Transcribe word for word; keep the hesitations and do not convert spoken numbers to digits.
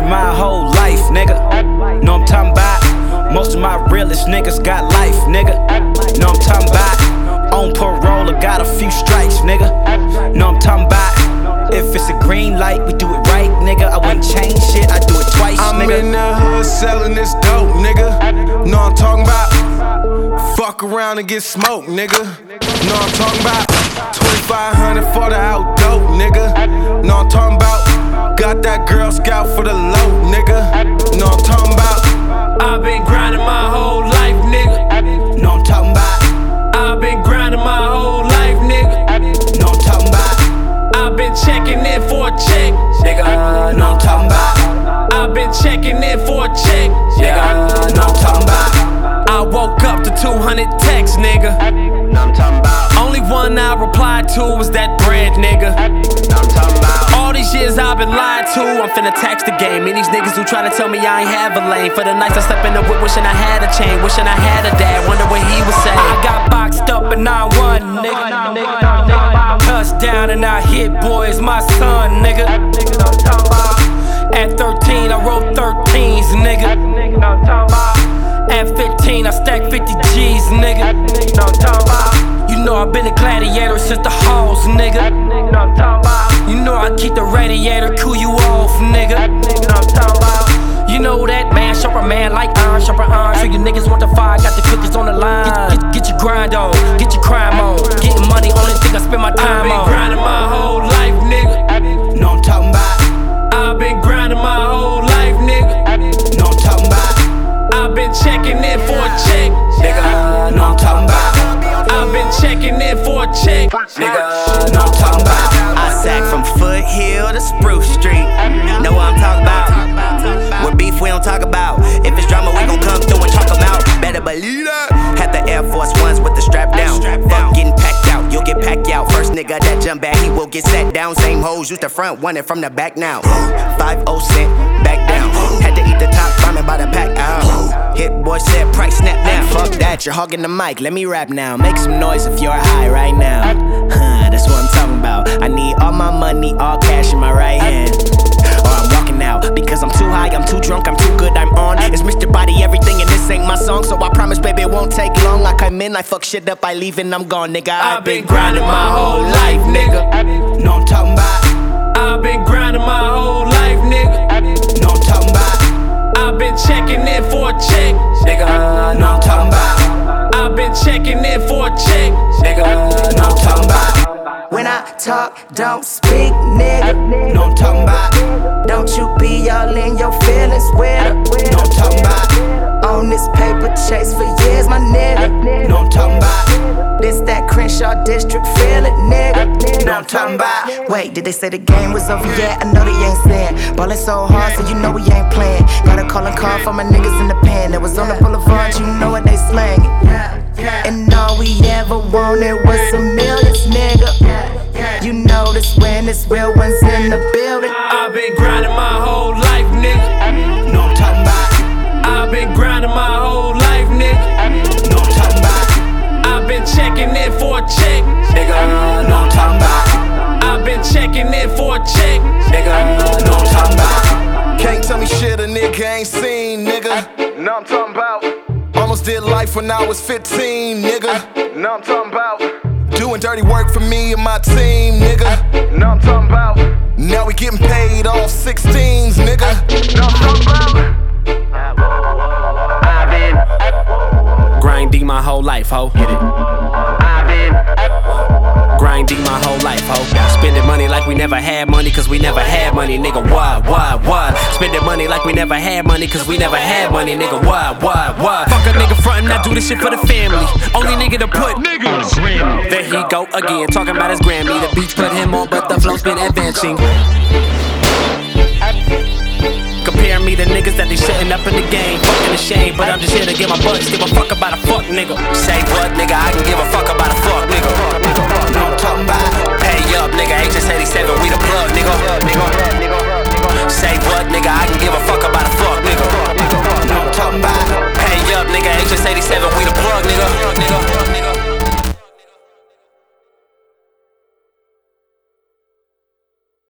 my whole life, nigga. Know I'm talking about. Most of my realest niggas got life, nigga. Know I'm talking about. On parole, I got a few strikes, nigga. Know I'm talking about. If it's a green light, we do it right, nigga. I wouldn't change shit, I do it twice, I'm nigga. I'm in the hood selling this dope, nigga. Know I'm talking about. Fuck around and get smoked, nigga. Know I'm talking about. twenty-five hundred for the out dope, nigga. Know I'm talking about. Got that Girl Scout for the low, nigga. Know I'm talking about. I've been grinding my whole life, nigga. Know I'm talking about. I've been grinding my whole life, nigga. Know I'm talking about. I've been checking in for a check, nigga. Know I'm talking about. I've been checking in for a check, nigga. Know I'm talking about. I woke up to two hundred texts, nigga. Know I'm talking about. Only one I replied to was that bread, nigga. Know I'm talking about. All these years I've been lied to, I'm finna tax the game. And these niggas who try to tell me I ain't have a lane. For the nights I slept in the whip, wishing I had a chain, wishing I had a dad, wonder what he would say. I got boxed up and I won, nigga. Touchdown and I hit, boy, it's my son, nigga. At thirteen, I wrote thirteens, nigga. At fifteen, I stacked fifty G's, nigga. You know I've been a gladiator since the halls, nigga. You know I keep the radiator, cool you off, nigga. You know that man, sharper man like iron, sharper iron. So you niggas want the fire, got the cookies on the line. Get, get, get your grind on, get your crime on. Getting money, only thing I spend my time on. I've been on. grinding my whole life, nigga. Know I'm talking about. I've been grinding my whole life, nigga. Know I'm talking about. I've been checking in for a check, nigga. Know I'm talking about. I've been checking in for a check, nigga. Know I'm talking about. I sack from Foothill to Spruce Street. Know what I'm talking about? With beef we don't talk about. If it's drama we gon' come through and chalk them out. Better believe that. Had the Air Force Ones with the strap down. Fuck getting packed out, you'll get packed out. First nigga that jump back, he will get set down. Same hoes used to front, want it from the back now. Five oh cent, back down. Had to eat the top ramen by the pack out. Hit boy said price snap now. Fuck that, you're hogging the mic, let me rap now. Make some noise if you're high right now. Huh, that's what I'm talking about. I need all my money, all cash in my right hand. Or I'm walking out because I'm too high, I'm too drunk, I'm too good, I'm on. It's Mister Body everything and this ain't my song. So I promise baby it won't take long. I come in, I fuck shit up, I leave and I'm gone, nigga. I've been grinding my whole life, nigga. Know I'm talking about. I've been grinding my whole life, nigga. Know I'm talking about. I've been checking in for a check, nigga. Know I'm talking about. I've been checking in for a check, nigga. Know I'm talking about. When I talk, don't speak, nigga. Know I'm talking about. Don't you be all in your feelings with her. Know I'm talking about. On this paper chase for years, my nigga. Know I'm talking about. This that Crenshaw district, feel it, nigga. Know I'm talking about. Wait, did they say the game was over yet? I know they ain't saying. Ballin' so hard, so you know we ain't playing. Got a calling card for my niggas in the pen. That was on the boulevard, you know what they slangin'. And all we ever wanted was some millions, nigga. You know this when it's real ones in the building. I've been grinding my whole life, nigga. Know I'm talking about. I've been grinding my whole life, nigga. Know I'm talking about. I've been checking in for a check, nigga. Know I'm talking about. I've been checking in for a check, nigga. Know I'm talking about. Can't tell me shit a nigga ain't seen, nigga. Know I'm talking about. Almost did life when I was fifteen, nigga. Know I'm talking about. Doing dirty work for me and my team, nigga. Know I'm talking about. Now we getting paid off sixteens, nigga. Know I'm talking about. I've been grinding my whole life, ho. Get it? I've been grinding my whole life, ho. Spending money like we never had money, cause we never had money, nigga. Why, why, why? Spending money like we never had money, cause we never had money, nigga. Why, why, why? Fuck a nigga frontin', I do this shit for the family. Only nigga to put nigga on the Grammy. There he go again, talking about his Grammy. The beats put him on, but the flow's been advancing. Compare me to niggas that they shutting up in the game. Fucking ashamed, but I'm just here to get my bucks. Give a fuck about a